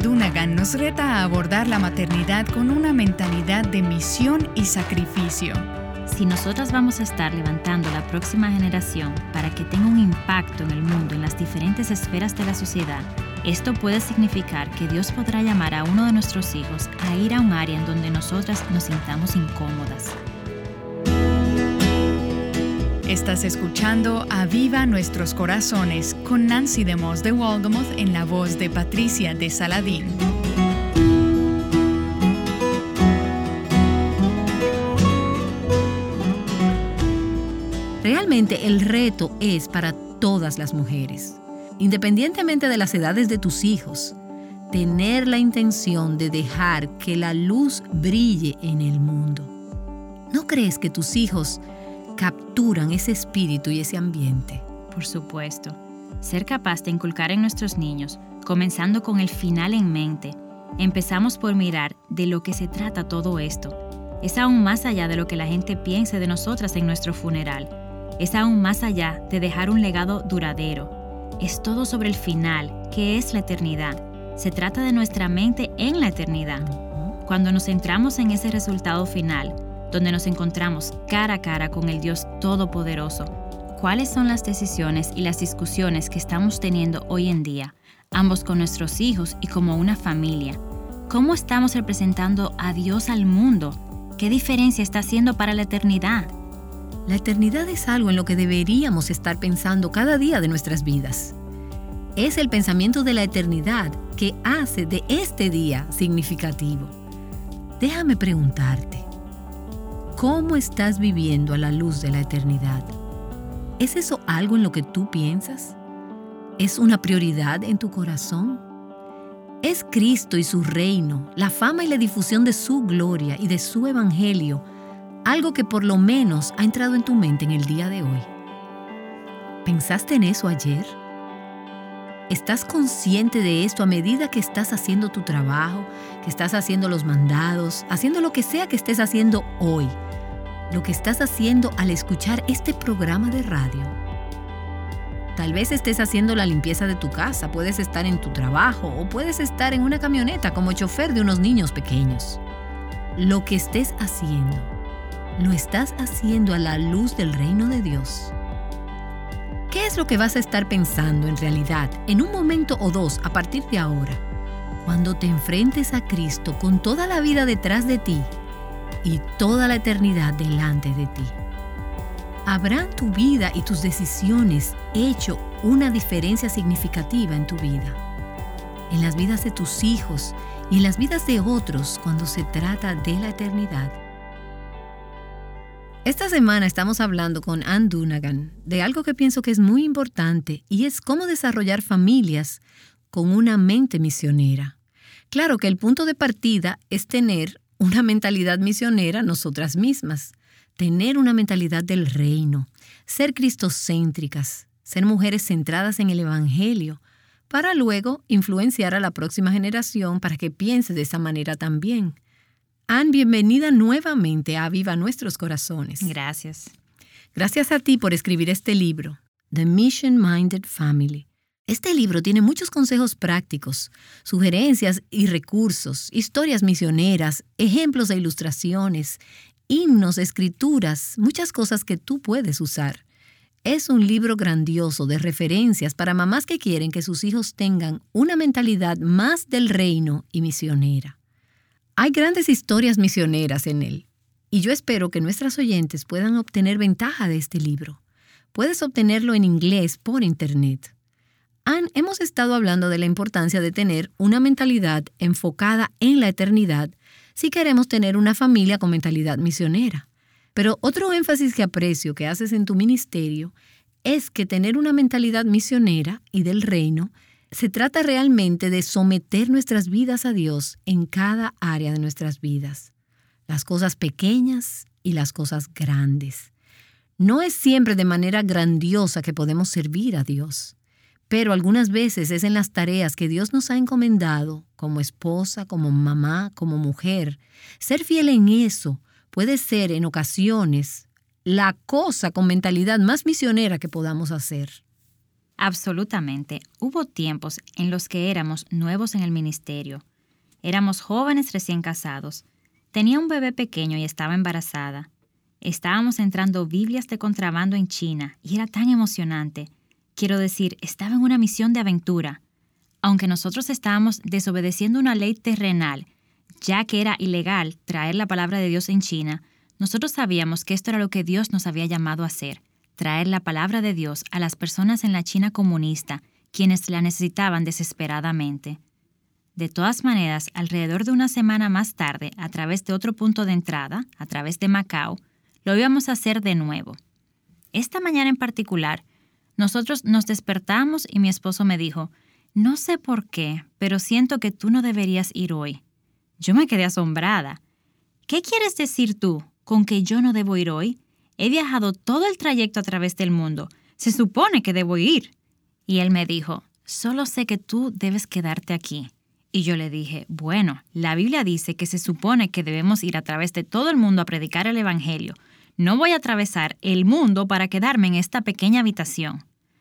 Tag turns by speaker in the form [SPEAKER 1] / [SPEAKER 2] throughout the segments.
[SPEAKER 1] Dunagan nos reta a abordar la maternidad con una mentalidad de misión y sacrificio.
[SPEAKER 2] Si nosotras vamos a estar levantando la próxima generación para que tenga un impacto en el mundo en las diferentes esferas de la sociedad, esto puede significar que Dios podrá llamar a uno de nuestros hijos a ir a un área en donde nosotras nos sintamos incómodas.
[SPEAKER 1] Estás escuchando Aviva Nuestros Corazones con Nancy DeMoss de Walgamoth en la voz de Patricia de Saladín.
[SPEAKER 3] Realmente el reto es para todas las mujeres, independientemente de las edades de tus hijos, tener la intención de dejar que la luz brille en el mundo. ¿No crees que tus hijos capturan ese espíritu y ese ambiente?
[SPEAKER 2] Por supuesto. Ser capaz de inculcar en nuestros niños, comenzando con el final en mente, empezamos por mirar de lo que se trata todo esto. Es aún más allá de lo que la gente piense de nosotras en nuestro funeral. Es aún más allá de dejar un legado duradero. Es todo sobre el final, que es la eternidad. Se trata de nuestra mente en la eternidad. Cuando nos centramos en ese resultado final, donde nos encontramos cara a cara con el Dios Todopoderoso, ¿cuáles son las decisiones y las discusiones que estamos teniendo hoy en día, ambos con nuestros hijos y como una familia? ¿Cómo estamos representando a Dios al mundo? ¿Qué diferencia está haciendo para la eternidad?
[SPEAKER 3] La eternidad es algo en lo que deberíamos estar pensando cada día de nuestras vidas. Es el pensamiento de la eternidad que hace de este día significativo. Déjame preguntarte, ¿cómo estás viviendo a la luz de la eternidad? ¿Es eso algo en lo que tú piensas? ¿Es una prioridad en tu corazón? ¿Es Cristo y su reino, la fama y la difusión de su gloria y de su evangelio, algo que por lo menos ha entrado en tu mente en el día de hoy? ¿Pensaste en eso ayer? ¿Estás consciente de esto a medida que estás haciendo tu trabajo, que estás haciendo los mandados, haciendo lo que sea que estés haciendo hoy? Lo que estás haciendo al escuchar este programa de radio. Tal vez estés haciendo la limpieza de tu casa, puedes estar en tu trabajo o puedes estar en una camioneta como chofer de unos niños pequeños. Lo que estés haciendo, ¿lo estás haciendo a la luz del reino de Dios? ¿Qué es lo que vas a estar pensando en realidad en un momento o dos a partir de ahora, cuando te enfrentes a Cristo con toda la vida detrás de ti y toda la eternidad delante de ti? ¿Habrán tu vida y tus decisiones hecho una diferencia significativa en tu vida, en las vidas de tus hijos y en las vidas de otros cuando se trata de la eternidad? Esta semana estamos hablando con Ann Dunagan de algo que pienso que es muy importante y es cómo desarrollar familias con una mente misionera. Claro que el punto de partida es tener una mentalidad misionera nosotras mismas, tener una mentalidad del reino, ser cristocéntricas, ser mujeres centradas en el evangelio, para luego influenciar a la próxima generación para que piense de esa manera también. Ann, bienvenida nuevamente a Aviva Nuestros Corazones.
[SPEAKER 2] Gracias.
[SPEAKER 3] Gracias a ti por escribir este libro, The Mission Minded Family. Este libro tiene muchos consejos prácticos, sugerencias y recursos, historias misioneras, ejemplos e ilustraciones, himnos, escrituras, muchas cosas que tú puedes usar. Es un libro grandioso de referencias para mamás que quieren que sus hijos tengan una mentalidad más del reino y misionera. Hay grandes historias misioneras en él, y yo espero que nuestras oyentes puedan obtener ventaja de este libro. Puedes obtenerlo en inglés por internet. Ann, hemos estado hablando de la importancia de tener una mentalidad enfocada en la eternidad si queremos tener una familia con mentalidad misionera. Pero otro énfasis que aprecio que haces en tu ministerio es que tener una mentalidad misionera y del reino se trata realmente de someter nuestras vidas a Dios en cada área de nuestras vidas, las cosas pequeñas y las cosas grandes. No es siempre de manera grandiosa que podemos servir a Dios, pero algunas veces es en las tareas que Dios nos ha encomendado, como esposa, como mamá, como mujer. Ser fiel en eso puede ser, en ocasiones, la cosa con mentalidad más misionera que podamos hacer.
[SPEAKER 2] Absolutamente. Hubo tiempos en los que éramos nuevos en el ministerio. Éramos jóvenes recién casados. Tenía un bebé pequeño y estaba embarazada. Estábamos entrando Biblias de contrabando en China y era tan emocionante. Quiero decir, estaba en una misión de aventura. Aunque nosotros estábamos desobedeciendo una ley terrenal, ya que era ilegal traer la palabra de Dios en China, nosotros sabíamos que esto era lo que Dios nos había llamado a hacer, traer la palabra de Dios a las personas en la China comunista, quienes la necesitaban desesperadamente. De todas maneras, alrededor de una semana más tarde, a través de otro punto de entrada, a través de Macao, lo íbamos a hacer de nuevo. Esta mañana en particular, nosotros nos despertamos y mi esposo me dijo, no sé por qué, pero siento que tú no deberías ir hoy. Yo me quedé asombrada. ¿Qué quieres decir tú con que yo no debo ir hoy? He viajado todo el trayecto a través del mundo. Se supone que debo ir. Y él me dijo, solo sé que tú debes quedarte aquí. Y yo le dije, bueno, la Biblia dice que se supone que debemos ir a través de todo el mundo a predicar el Evangelio. No voy a atravesar el mundo para quedarme en esta pequeña habitación.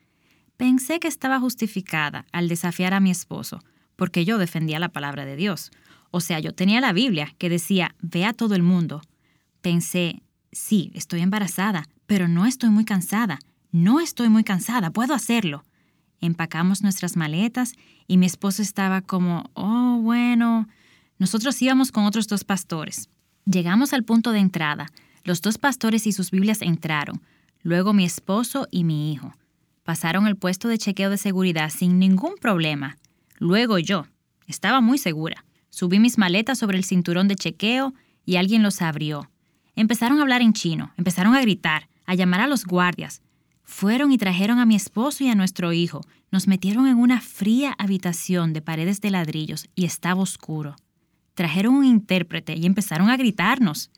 [SPEAKER 2] Pensé que estaba justificada al desafiar a mi esposo, porque yo defendía la palabra de Dios. O sea, yo tenía la Biblia que decía, ve a todo el mundo. Pensé, sí, estoy embarazada, pero no estoy muy cansada. No estoy muy cansada, puedo hacerlo. Empacamos nuestras maletas y mi esposo estaba como, oh, bueno. Nosotros íbamos con otros 2 pastores. Llegamos al punto de entrada. Los 2 pastores y sus Biblias entraron. Luego mi esposo y mi hijo. Pasaron el puesto de chequeo de seguridad sin ningún problema. Luego yo. Estaba muy segura. Subí mis maletas sobre el cinturón de chequeo y alguien los abrió. Empezaron a hablar en chino, empezaron a gritar, a llamar a los guardias. Fueron y trajeron a mi esposo y a nuestro hijo. Nos metieron en una fría habitación de paredes de ladrillos y estaba oscuro. Trajeron un intérprete y empezaron a gritarnos.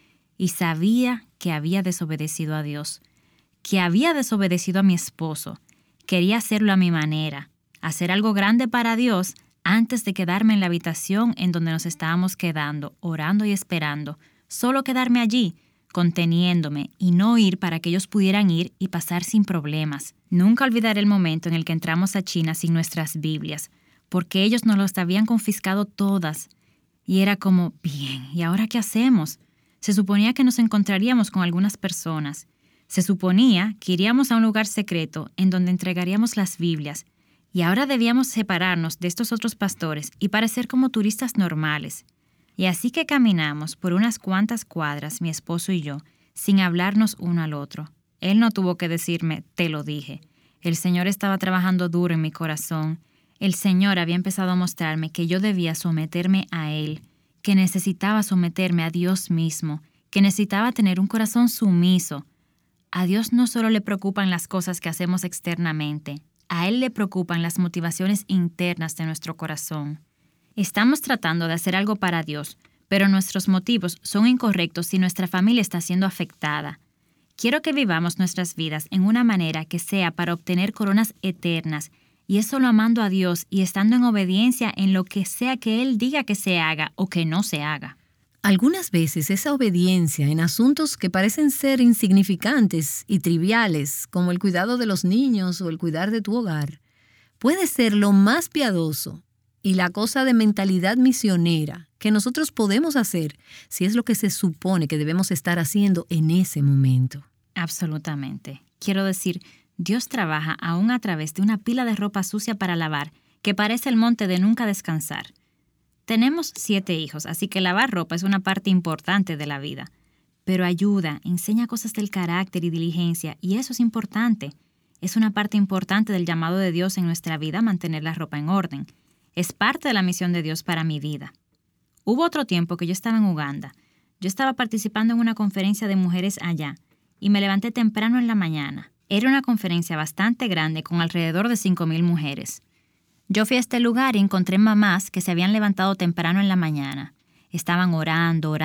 [SPEAKER 2] Y sabía que había desobedecido a Dios, que había desobedecido a mi esposo. Quería hacerlo a mi manera, hacer algo grande para Dios antes de quedarme en la habitación en donde nos estábamos quedando, orando y esperando. Solo quedarme allí, conteniéndome y no ir para que ellos pudieran ir y pasar sin problemas. Nunca olvidaré el momento en el que entramos a China sin nuestras Biblias, porque ellos nos las habían confiscado todas. Y era como, bien, ¿y ahora qué hacemos? Se suponía que nos encontraríamos con algunas personas. Se suponía que iríamos a un lugar secreto en donde entregaríamos las Biblias. Y ahora debíamos separarnos de estos otros pastores y parecer como turistas normales. Y así que caminamos por unas cuantas cuadras, mi esposo y yo, sin hablarnos uno al otro. Él no tuvo que decirme, te lo dije. El Señor estaba trabajando duro en mi corazón. El Señor había empezado a mostrarme que yo debía someterme a Él, que necesitaba someterme a Dios mismo, que necesitaba tener un corazón sumiso. A Dios no solo le preocupan las cosas que hacemos externamente, a Él le preocupan las motivaciones internas de nuestro corazón. Estamos tratando de hacer algo para Dios, pero nuestros motivos son incorrectos si nuestra familia está siendo afectada. Quiero que vivamos nuestras vidas en una manera que sea para obtener coronas eternas, y es solo amando a Dios y estando en obediencia en lo que sea que Él diga que se haga o que no se haga.
[SPEAKER 3] Algunas veces esa obediencia en asuntos que parecen ser insignificantes y triviales, como el cuidado de los niños o el cuidar de tu hogar, puede ser lo más piadoso y la cosa de mentalidad misionera que nosotros podemos hacer si es lo que se supone que debemos estar haciendo en ese momento.
[SPEAKER 2] Absolutamente. Quiero decir, Dios trabaja aún a través de una pila de ropa sucia para lavar que parece el monte de nunca descansar. Tenemos 7 hijos, así que lavar ropa es una parte importante de la vida. Pero ayuda, enseña cosas del carácter y diligencia, y eso es importante. Es una parte importante del llamado de Dios en nuestra vida mantener la ropa en orden. Es parte de la misión de Dios para mi vida. Hubo otro tiempo que yo estaba en Uganda. Yo estaba participando en una conferencia de mujeres allá y me levanté temprano en la mañana. Era una conferencia bastante grande con alrededor de 5,000 mujeres. Yo fui a este lugar y encontré mamás que se habían levantado temprano en la mañana. Estaban orando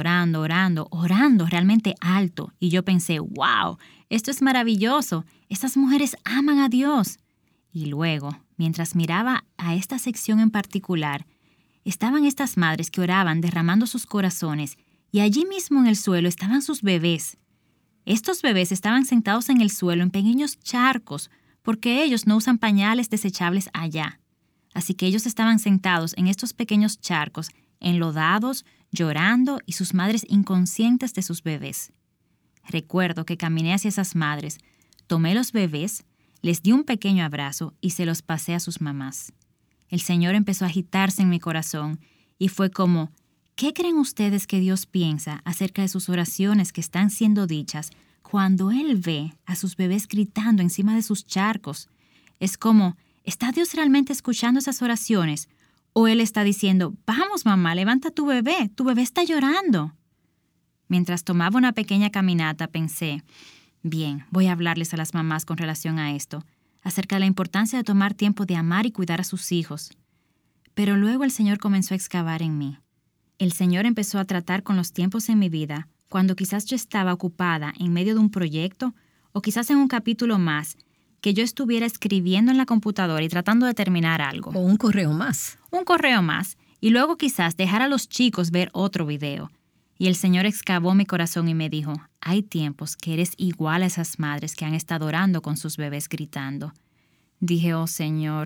[SPEAKER 2] realmente alto. Y yo pensé, wow, esto es maravilloso. Estas mujeres aman a Dios. Y luego, mientras miraba a esta sección en particular, estaban estas madres que oraban derramando sus corazones y allí mismo en el suelo estaban sus bebés. Estos bebés estaban sentados en el suelo en pequeños charcos porque ellos no usan pañales desechables allá. Así que ellos estaban sentados en estos pequeños charcos, enlodados, llorando y sus madres inconscientes de sus bebés. Recuerdo que caminé hacia esas madres, tomé los bebés, les di un pequeño abrazo y se los pasé a sus mamás. El Señor empezó a agitarse en mi corazón y fue como, ¿qué creen ustedes que Dios piensa acerca de sus oraciones que están siendo dichas cuando Él ve a sus bebés gritando encima de sus charcos? Es como, ¿está Dios realmente escuchando esas oraciones? ¿O Él está diciendo, vamos mamá, levanta a tu bebé está llorando? Mientras tomaba una pequeña caminata pensé, bien, voy a hablarles a las mamás con relación a esto, acerca de la importancia de tomar tiempo de amar y cuidar a sus hijos. Pero luego el Señor comenzó a excavar en mí. El Señor empezó a tratar con los tiempos en mi vida, cuando quizás yo estaba ocupada en medio de un proyecto o quizás en un capítulo más, que yo estuviera escribiendo en la computadora y tratando de terminar algo.
[SPEAKER 3] O un correo más.
[SPEAKER 2] Un correo más, y luego quizás dejar a los chicos ver otro video. Y el Señor excavó mi corazón y me dijo, hay tiempos que eres igual a esas madres que han estado orando con sus bebés gritando. Dije, oh Señor,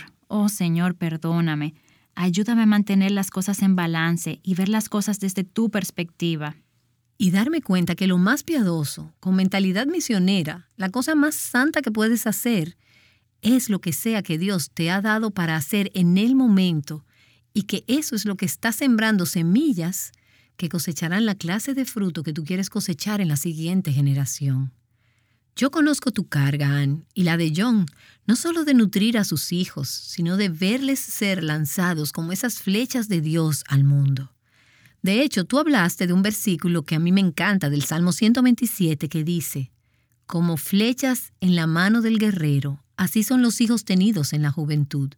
[SPEAKER 2] perdóname. Ayúdame a mantener las cosas en balance y ver las cosas desde tu perspectiva.
[SPEAKER 3] Y darme cuenta que lo más piadoso, con mentalidad misionera, la cosa más santa que puedes hacer, es lo que sea que Dios te ha dado para hacer en el momento y que eso es lo que está sembrando semillas que cosecharán la clase de fruto que tú quieres cosechar en la siguiente generación. Yo conozco tu carga, Ann, y la de John, no solo de nutrir a sus hijos, sino de verles ser lanzados como esas flechas de Dios al mundo. De hecho, tú hablaste de un versículo que a mí me encanta del Salmo 127 que dice, como flechas en la mano del guerrero, así son los hijos tenidos en la juventud.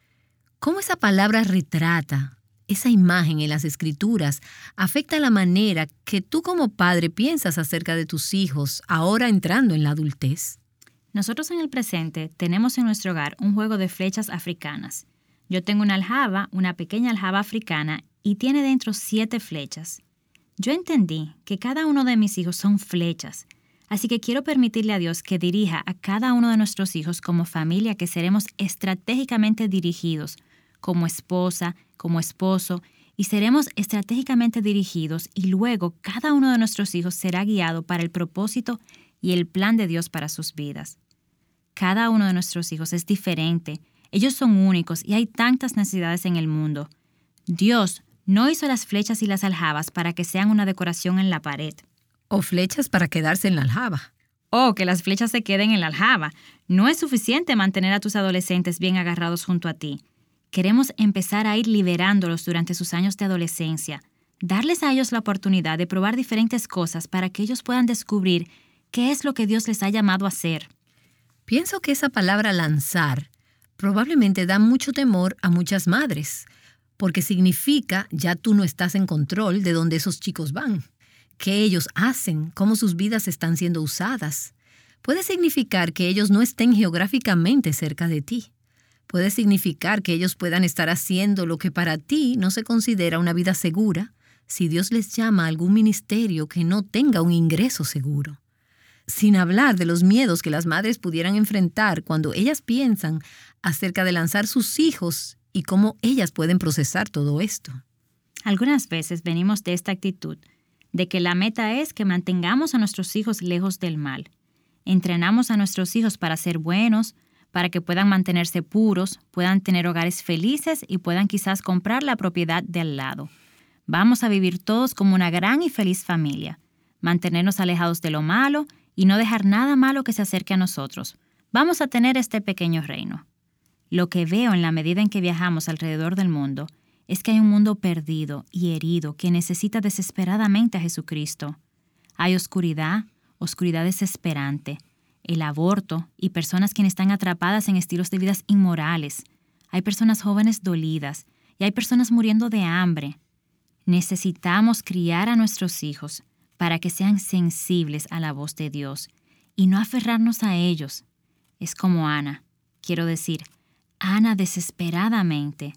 [SPEAKER 3] ¿Cómo esa palabra retrata, esa imagen en las Escrituras, afecta la manera que tú como padre piensas acerca de tus hijos ahora entrando en la adultez?
[SPEAKER 2] Nosotros en el presente tenemos en nuestro hogar un juego de flechas africanas. Yo tengo una pequeña aljaba africana, y tiene dentro 7 flechas. Yo entendí que cada uno de mis hijos son flechas, así que quiero permitirle a Dios que dirija a cada uno de nuestros hijos como familia, que seremos estratégicamente dirigidos, como esposa, como esposo, y seremos estratégicamente dirigidos y luego cada uno de nuestros hijos será guiado para el propósito y el plan de Dios para sus vidas. Cada uno de nuestros hijos es diferente, ellos son únicos y hay tantas necesidades en el mundo. Dios no hizo las flechas y las aljabas para que sean una decoración en la pared.
[SPEAKER 3] O flechas para quedarse en la aljaba.
[SPEAKER 2] O que las flechas se queden en la aljaba. No es suficiente mantener a tus adolescentes bien agarrados junto a ti. Queremos empezar a ir liberándolos durante sus años de adolescencia, darles a ellos la oportunidad de probar diferentes cosas para que ellos puedan descubrir qué es lo que Dios les ha llamado a hacer.
[SPEAKER 3] Pienso que esa palabra lanzar probablemente da mucho temor a muchas madres, porque significa ya tú no estás en control de dónde esos chicos van, qué ellos hacen, cómo sus vidas están siendo usadas. Puede significar que ellos no estén geográficamente cerca de ti. Puede significar que ellos puedan estar haciendo lo que para ti no se considera una vida segura si Dios les llama a algún ministerio que no tenga un ingreso seguro. Sin hablar de los miedos que las madres pudieran enfrentar cuando ellas piensan acerca de lanzar sus hijos y cómo ellas pueden procesar todo esto.
[SPEAKER 2] Algunas veces venimos de esta actitud, de que la meta es que mantengamos a nuestros hijos lejos del mal. Entrenamos a nuestros hijos para ser buenos, para que puedan mantenerse puros, puedan tener hogares felices y puedan quizás comprar la propiedad de al lado. Vamos a vivir todos como una gran y feliz familia, mantenernos alejados de lo malo y no dejar nada malo que se acerque a nosotros. Vamos a tener este pequeño reino. Lo que veo en la medida en que viajamos alrededor del mundo es que hay un mundo perdido y herido que necesita desesperadamente a Jesucristo. Hay oscuridad desesperante, el aborto y personas quienes están atrapadas en estilos de vidas inmorales. Hay personas jóvenes dolidas y hay personas muriendo de hambre. Necesitamos criar a nuestros hijos para que sean sensibles a la voz de Dios y no aferrarnos a ellos. Es como Ana. Quiero decir, Ana desesperadamente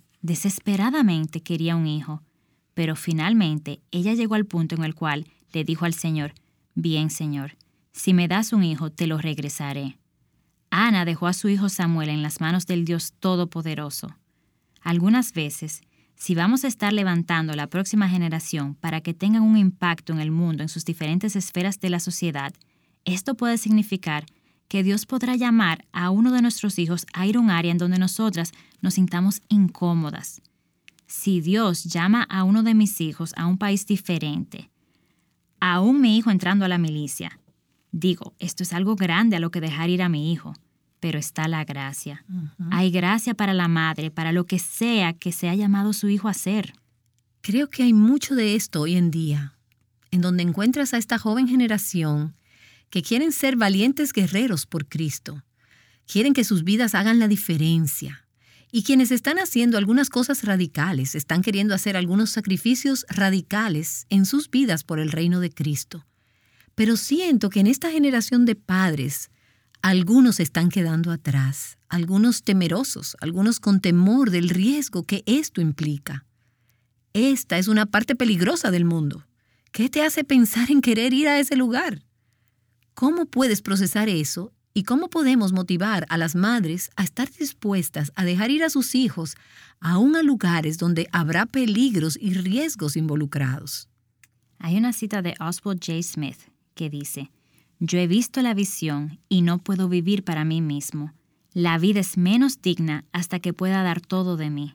[SPEAKER 2] quería un hijo, pero finalmente ella llegó al punto en el cual le dijo al Señor, bien, Señor, si me das un hijo, te lo regresaré. Ana dejó a su hijo Samuel en las manos del Dios Todopoderoso. Algunas veces, si vamos a estar levantando la próxima generación para que tengan un impacto en el mundo en sus diferentes esferas de la sociedad, esto puede significar que Dios podrá llamar a uno de nuestros hijos a ir a un área en donde nosotras nos sintamos incómodas. Si Dios llama a uno de mis hijos a un país diferente, aún mi hijo entrando a la milicia, digo, esto es algo grande a lo que dejar ir a mi hijo, pero está la gracia. Hay gracia para la madre, para lo que sea que se ha llamado su hijo a hacer.
[SPEAKER 3] Creo que hay mucho de esto hoy en día, en donde encuentras a esta joven generación que quieren ser valientes guerreros por Cristo, quieren que sus vidas hagan la diferencia. Y quienes están haciendo algunas cosas radicales, están queriendo hacer algunos sacrificios radicales en sus vidas por el reino de Cristo. Pero siento que en esta generación de padres, algunos están quedando atrás, algunos temerosos, algunos con temor del riesgo que esto implica. Esta es una parte peligrosa del mundo. ¿Qué te hace pensar en querer ir a ese lugar? ¿Cómo puedes procesar eso? ¿Y cómo podemos motivar a las madres a estar dispuestas a dejar ir a sus hijos aún a lugares donde habrá peligros y riesgos involucrados?
[SPEAKER 2] Hay una cita de Oswald J. Smith que dice: «Yo he visto la visión y no puedo vivir para mí mismo. La vida es menos digna hasta que pueda dar todo de mí».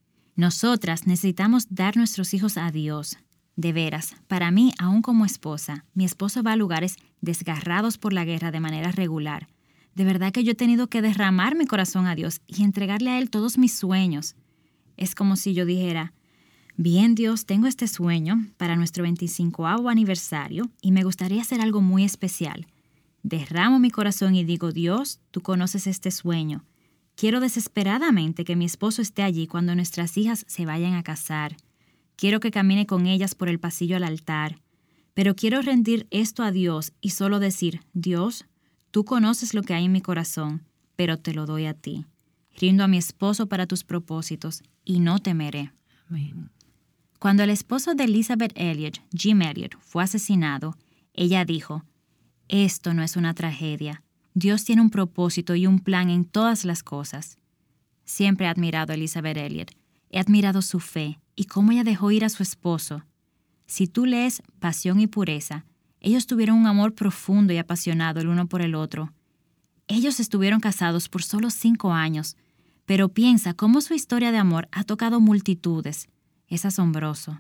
[SPEAKER 2] Nosotras necesitamos dar nuestros hijos a Dios. De veras, para mí, aún como esposa, mi esposo va a lugares desgarrados por la guerra de manera regular. De verdad que yo he tenido que derramar mi corazón a Dios y entregarle a Él todos mis sueños. Es como si yo dijera: bien, Dios, tengo este sueño para nuestro 25º aniversario y me gustaría hacer algo muy especial. Derramo mi corazón y digo: Dios, tú conoces este sueño. Quiero desesperadamente que mi esposo esté allí cuando nuestras hijas se vayan a casar. Quiero que camine con ellas por el pasillo al altar. Pero quiero rendir esto a Dios y solo decir: Dios, tú conoces lo que hay en mi corazón, pero te lo doy a ti. Rindo a mi esposo para tus propósitos y no temeré.
[SPEAKER 3] Amén.
[SPEAKER 2] Cuando el esposo de Elizabeth Elliot, Jim Elliot, fue asesinado, ella dijo: esto no es una tragedia. Dios tiene un propósito y un plan en todas las cosas. Siempre he admirado a Elizabeth Elliot. He admirado su fe y cómo ella dejó ir a su esposo. Si tú lees Pasión y Pureza, ellos tuvieron un amor profundo y apasionado el uno por el otro. Ellos estuvieron casados por solo 5 años, pero piensa cómo su historia de amor ha tocado multitudes. Es asombroso.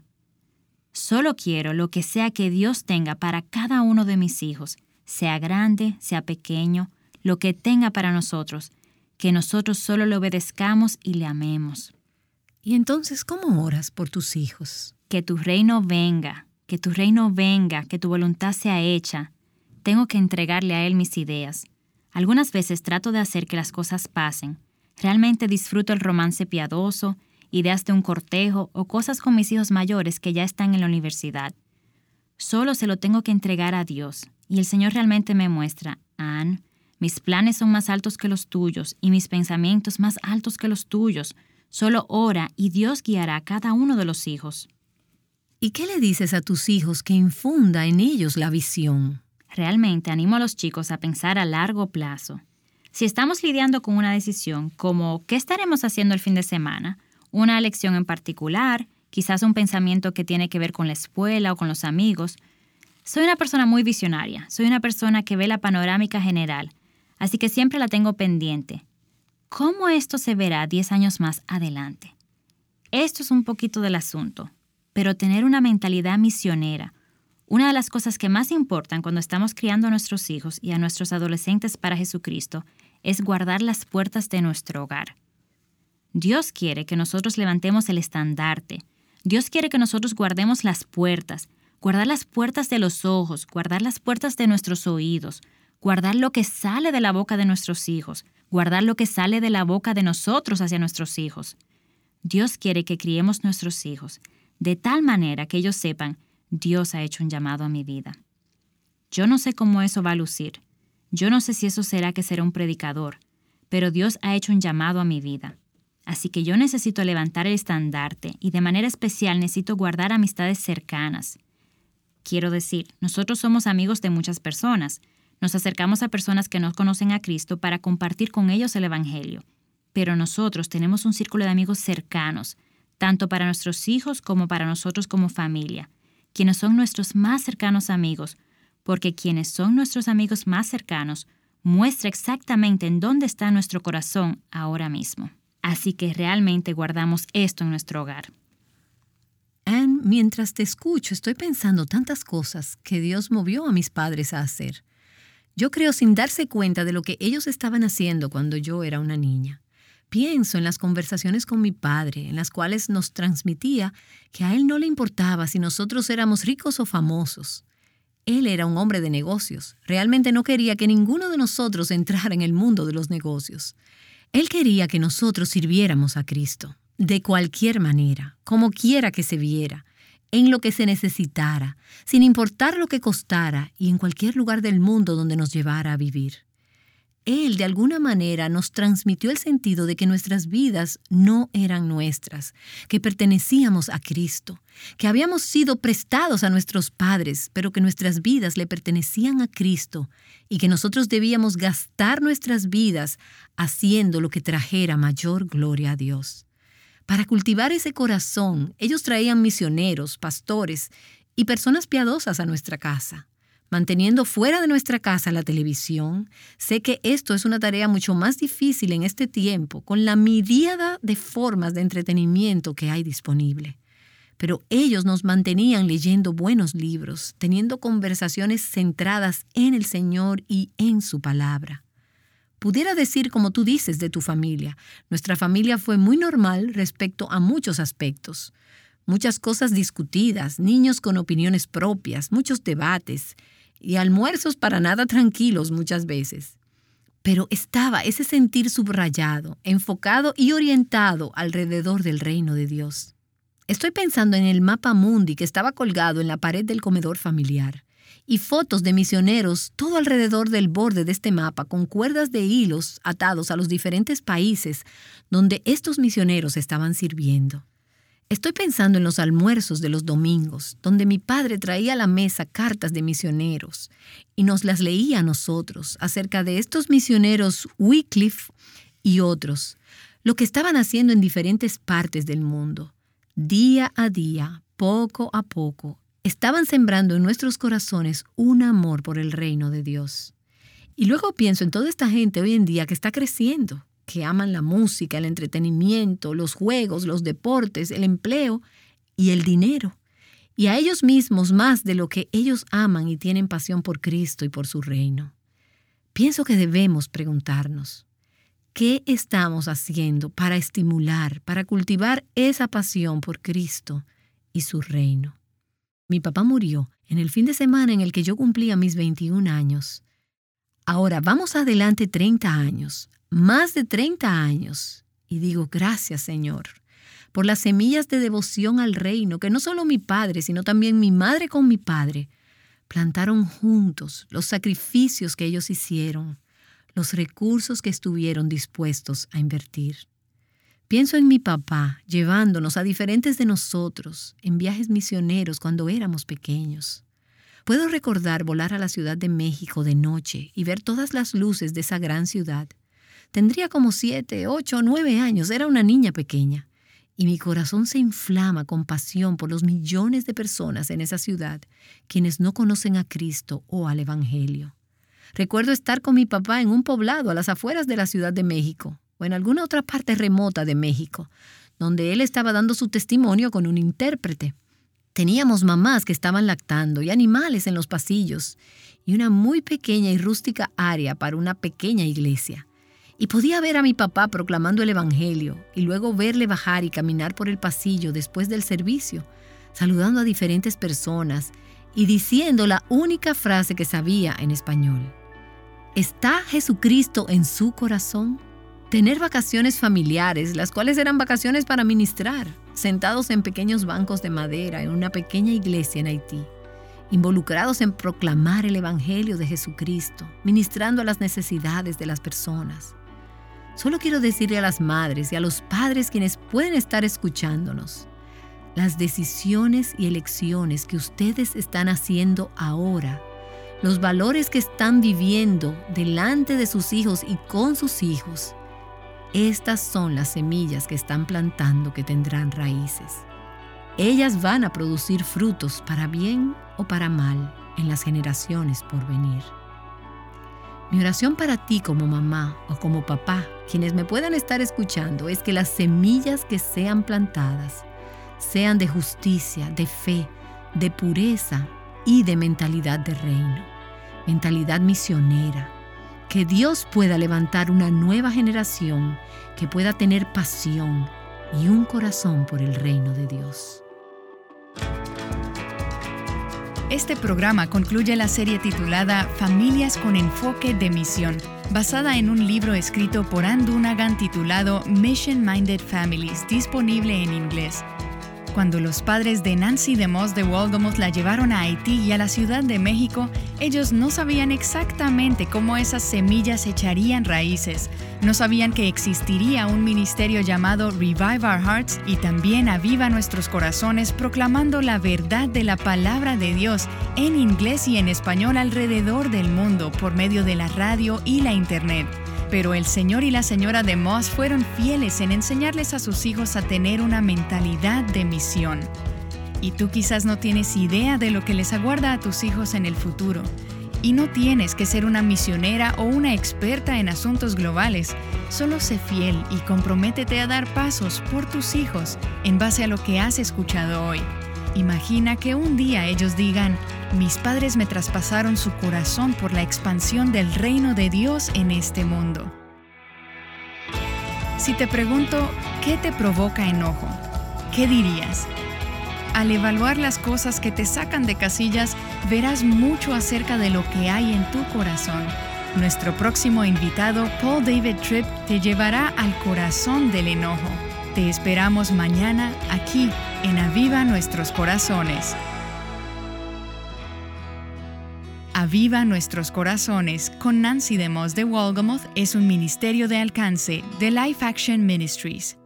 [SPEAKER 2] Solo quiero lo que sea que Dios tenga para cada uno de mis hijos, sea grande, sea pequeño, lo que tenga para nosotros, que nosotros solo le obedezcamos y le amemos.
[SPEAKER 3] ¿Y entonces cómo oras por tus hijos?
[SPEAKER 2] Que tu reino venga, que tu reino venga, que tu voluntad sea hecha. Tengo que entregarle a Él mis ideas. Algunas veces trato de hacer que las cosas pasen. Realmente disfruto el romance piadoso, ideas de un cortejo o cosas con mis hijos mayores que ya están en la universidad. Solo se lo tengo que entregar a Dios. Y el Señor realmente me muestra: Ann, mis planes son más altos que los tuyos y mis pensamientos más altos que los tuyos. Solo ora y Dios guiará a cada uno de los hijos.
[SPEAKER 3] ¿Y qué le dices a tus hijos que infunda en ellos la visión?
[SPEAKER 2] Realmente animo a los chicos a pensar a largo plazo. Si estamos lidiando con una decisión como ¿qué estaremos haciendo el fin de semana?, una elección en particular, quizás un pensamiento que tiene que ver con la escuela o con los amigos. Soy una persona muy visionaria, soy una persona que ve la panorámica general, así que siempre la tengo pendiente. ¿Cómo esto se verá 10 años más adelante? Esto es un poquito del asunto, pero tener una mentalidad misionera, una de las cosas que más importan cuando estamos criando a nuestros hijos y a nuestros adolescentes para Jesucristo, es guardar las puertas de nuestro hogar. Dios quiere que nosotros levantemos el estandarte. Dios quiere que nosotros guardemos las puertas, guardar las puertas de los ojos, guardar las puertas de nuestros oídos, guardar lo que sale de la boca de nuestros hijos, guardar lo que sale de la boca de nosotros hacia nuestros hijos. Dios quiere que criemos nuestros hijos de tal manera que ellos sepan: Dios ha hecho un llamado a mi vida. Yo no sé cómo eso va a lucir. Yo no sé si eso será que será un predicador, pero Dios ha hecho un llamado a mi vida. Así que yo necesito levantar el estandarte y de manera especial necesito guardar amistades cercanas. Quiero decir, nosotros somos amigos de muchas personas, Nos acercamos a personas que no conocen a Cristo para compartir con ellos el Evangelio. Pero nosotros tenemos un círculo de amigos cercanos, tanto para nuestros hijos como para nosotros como familia, quienes son nuestros más cercanos amigos, porque quienes son nuestros amigos más cercanos muestra exactamente en dónde está nuestro corazón ahora mismo. Así que realmente guardamos esto en nuestro hogar.
[SPEAKER 3] Anne, mientras te escucho, estoy pensando tantas cosas que Dios movió a mis padres a hacer. Yo creo sin darse cuenta de lo que ellos estaban haciendo cuando yo era una niña. Pienso en las conversaciones con mi padre, en las cuales nos transmitía que a él no le importaba si nosotros éramos ricos o famosos. Él era un hombre de negocios. Realmente no quería que ninguno de nosotros entrara en el mundo de los negocios. Él quería que nosotros sirviéramos a Cristo, de cualquier manera, como quiera que se viera, en lo que se necesitara, sin importar lo que costara y en cualquier lugar del mundo donde nos llevara a vivir. Él, de alguna manera, nos transmitió el sentido de que nuestras vidas no eran nuestras, que pertenecíamos a Cristo, que habíamos sido prestados a nuestros padres, pero que nuestras vidas le pertenecían a Cristo y que nosotros debíamos gastar nuestras vidas haciendo lo que trajera mayor gloria a Dios. Para cultivar ese corazón, ellos traían misioneros, pastores y personas piadosas a nuestra casa. Manteniendo fuera de nuestra casa la televisión, sé que esto es una tarea mucho más difícil en este tiempo, con la miríada de formas de entretenimiento que hay disponible. Pero ellos nos mantenían leyendo buenos libros, teniendo conversaciones centradas en el Señor y en su palabra. Pudiera decir como tú dices de tu familia, nuestra familia fue muy normal respecto a muchos aspectos. Muchas cosas discutidas, niños con opiniones propias, muchos debates y almuerzos para nada tranquilos muchas veces. Pero estaba ese sentir subrayado, enfocado y orientado alrededor del reino de Dios. Estoy pensando en el mapa mundi que estaba colgado en la pared del comedor familiar y fotos de misioneros todo alrededor del borde de este mapa con cuerdas de hilos atados a los diferentes países donde estos misioneros estaban sirviendo. Estoy pensando en los almuerzos de los domingos, donde mi padre traía a la mesa cartas de misioneros y nos las leía a nosotros acerca de estos misioneros Wycliffe y otros, lo que estaban haciendo en diferentes partes del mundo. Día a día, poco a poco, estaban sembrando en nuestros corazones un amor por el reino de Dios. Y luego pienso en toda esta gente hoy en día que está creciendo, que aman la música, el entretenimiento, los juegos, los deportes, el empleo y el dinero. Y a ellos mismos más de lo que ellos aman y tienen pasión por Cristo y por su reino. Pienso que debemos preguntarnos, ¿qué estamos haciendo para estimular, para cultivar esa pasión por Cristo y su reino? Mi papá murió en el fin de semana en el que yo cumplía mis 21 años. Ahora vamos adelante 30 años. Más de 30 años, y digo gracias, Señor, por las semillas de devoción al reino que no solo mi padre, sino también mi madre con mi padre plantaron juntos, los sacrificios que ellos hicieron, los recursos que estuvieron dispuestos a invertir. Pienso en mi papá llevándonos a diferentes de nosotros en viajes misioneros cuando éramos pequeños. Puedo recordar volar a la Ciudad de México de noche y ver todas las luces de esa gran ciudad. Tendría como 7, 8 o 9 años, era una niña pequeña, y mi corazón se inflama con pasión por los millones de personas en esa ciudad, quienes no conocen a Cristo o al Evangelio. Recuerdo estar con mi papá en un poblado a las afueras de la Ciudad de México, o en alguna otra parte remota de México, donde él estaba dando su testimonio con un intérprete. Teníamos mamás que estaban lactando y animales en los pasillos, y una muy pequeña y rústica área para una pequeña iglesia. Y podía ver a mi papá proclamando el Evangelio y luego verle bajar y caminar por el pasillo después del servicio, saludando a diferentes personas y diciendo la única frase que sabía en español. ¿Está Jesucristo en su corazón? Tener vacaciones familiares, las cuales eran vacaciones para ministrar, sentados en pequeños bancos de madera en una pequeña iglesia en Haití, involucrados en proclamar el Evangelio de Jesucristo, ministrando a las necesidades de las personas. Solo quiero decirle a las madres y a los padres quienes pueden estar escuchándonos, las decisiones y elecciones que ustedes están haciendo ahora los valores que están viviendo delante de sus hijos y con sus hijos, estas son las semillas que están plantando que tendrán raíces. Ellas van a producir frutos para bien o para mal en las generaciones por venir. Mi oración para ti como mamá o como papá, quienes me puedan estar escuchando, es que las semillas que sean plantadas sean de justicia, de fe, de pureza y de mentalidad de reino, mentalidad misionera. Que Dios pueda levantar una nueva generación que pueda tener pasión y un corazón por el reino de Dios.
[SPEAKER 1] Este programa concluye la serie titulada Familias con enfoque de misión, basada en un libro escrito por Ann Dunagan titulado Mission Minded Families, disponible en inglés. Cuando los padres de Nancy DeMoss de Wolgemuth la llevaron a Haití y a la Ciudad de México, ellos no sabían exactamente cómo esas semillas echarían raíces. No sabían que existiría un ministerio llamado Revive Our Hearts y también Aviva Nuestros Corazones, proclamando la verdad de la palabra de Dios en inglés y en español alrededor del mundo por medio de la radio y la internet. Pero el señor y la señora DeMoss fueron fieles en enseñarles a sus hijos a tener una mentalidad de misión. Y tú quizás no tienes idea de lo que les aguarda a tus hijos en el futuro. Y no tienes que ser una misionera o una experta en asuntos globales. Solo sé fiel y comprométete a dar pasos por tus hijos en base a lo que has escuchado hoy. Imagina que un día ellos digan: mis padres me traspasaron su corazón por la expansión del reino de Dios en este mundo. Si te pregunto, ¿qué te provoca enojo? ¿Qué dirías? Al evaluar las cosas que te sacan de casillas, verás mucho acerca de lo que hay en tu corazón. Nuestro próximo invitado, Paul David Tripp, te llevará al corazón del enojo. Te esperamos mañana aquí en Aviva Nuestros Corazones. Aviva Nuestros Corazones con Nancy DeMoss de Wolgemuth es un ministerio de alcance de Life Action Ministries.